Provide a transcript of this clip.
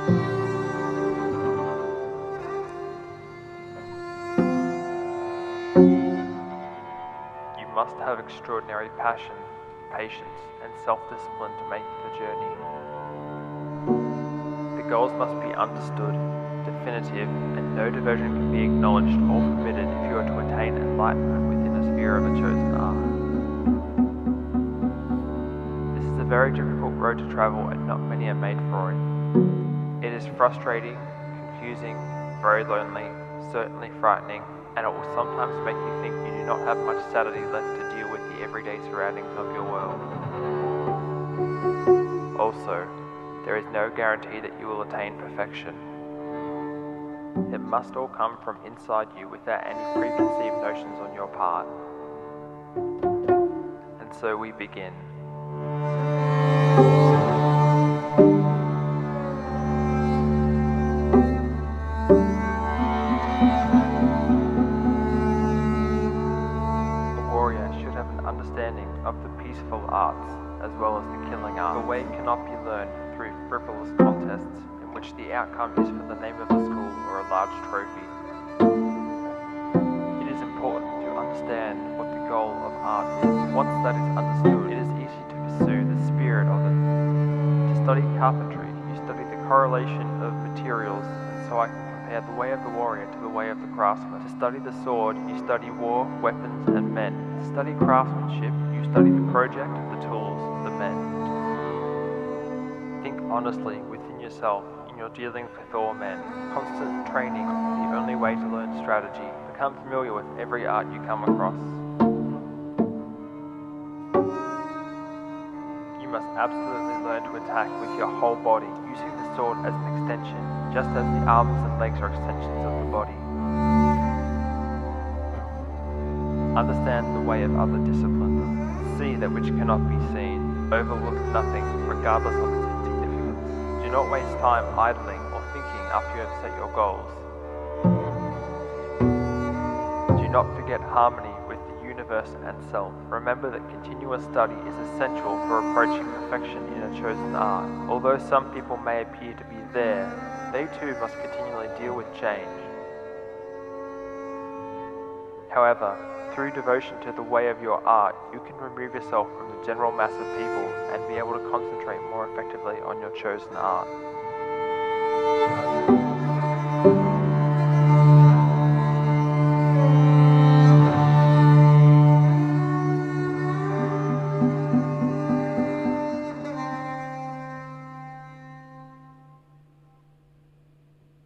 You must have extraordinary passion, patience, and self-discipline to make the journey. The goals must be understood, definitive, and no diversion can be acknowledged or permitted if you are to attain enlightenment within the sphere of a chosen art. This is a very difficult road to travel and not many are made for it. It is frustrating, confusing, very lonely, certainly frightening, and it will sometimes make you think you do not have much sanity left to deal with the everyday surroundings of your world. Also, there is no guarantee that you will attain perfection. It must all come from inside you without any preconceived notions on your part. And so we begin. Understanding of the peaceful arts as well as the killing art. The way cannot be learned through frivolous contests in which the outcome is for the name of a school or a large trophy. It is important to understand what the goal of art is. Once that is understood, it is easy to pursue the spirit of it. To study carpentry, you study the correlation of materials, and so I can compare the way of the warrior to the way of the craftsman. To study the sword, you study war, weapons, and men. To study craftsmanship, you study the project, the tools, the men. Think honestly within yourself in your dealings with all men. Constant training is the only way to learn strategy. Become familiar with every art you come across. You must absolutely learn to attack with your whole body, using the sword as an extension, just as the arms and legs are extensions of the body. Understand the way of other disciplines. See that which cannot be seen. Overlook nothing, regardless of its insignificance. Do not waste time idling or thinking after you have set your goals. Do not forget harmony with the universe and self. Remember that continuous study is essential for approaching perfection in a chosen art. Although some people may appear to be there, they too must continually deal with change. However, through devotion to the way of your art, you can remove yourself from the general mass of people and be able to concentrate more effectively on your chosen art.